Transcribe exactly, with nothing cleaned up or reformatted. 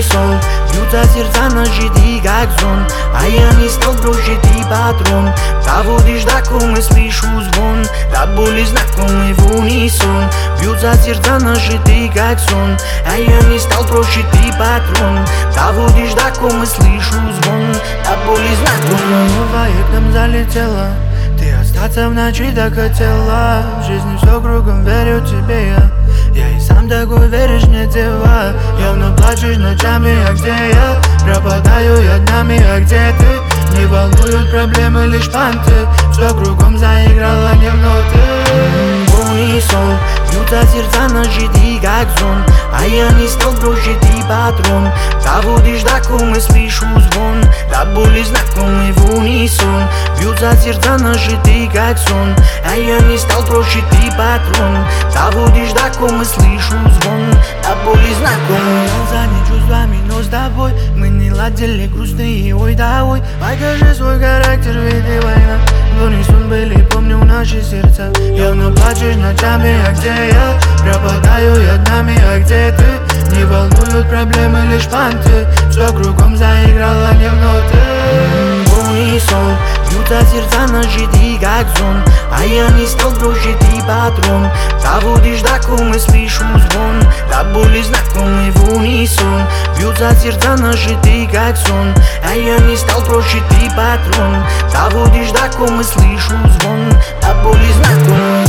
унисон. Бьются сердца нажитые как сон, а я не стал бросить и патрон. Доводишь до комы, слышу звон, до боли знакомый в унисон. Бьются сердца нажитые как сон, а я не стал бросить и патрон. Доводишь до комы, слышу звон, до боли знакомый. Новая к нам залетела, ты остаться в ночи так хотела. В жизни все кругом, верю тебе я. Я и сам такой, веришь мне, дева. Явно плачешь ночами, а где я? Пропадаю я днями, а где ты? Не волнуют проблемы, лишь панты. Все кругом заиграла не в ноты. Унисон, бьются сердца нажитые как сон, а я не стал бросить и патрон. Доводишь до комы, слышу звон, до боли знакомый в унисон. Бьются сердца нажитые как сон, а я не стал бросить и патрон. Доводишь до комы, слышу звон, до боли знакомый. За не чувствами, но с тобой мы не ладили, грустные, ой да ой. Покажи свой характер, ведь и война. В унисон были, помню наши сердца. Явно плачешь ночами, а где я? Пропадаю я днями, а где ты? Не волнуют проблемы, лишь панты. Все кругом заиграла не в ноты. Унисон, бьются сердца нажитые как сон, а я не стал бросить и патрон. Доводишь до комы, слышу звон, до боли знакомый в унисон. Бьются сердца нажитые как сон, а я не стал бросить и патрон. Доводишь до комы, слышу звон, до боли знакомый.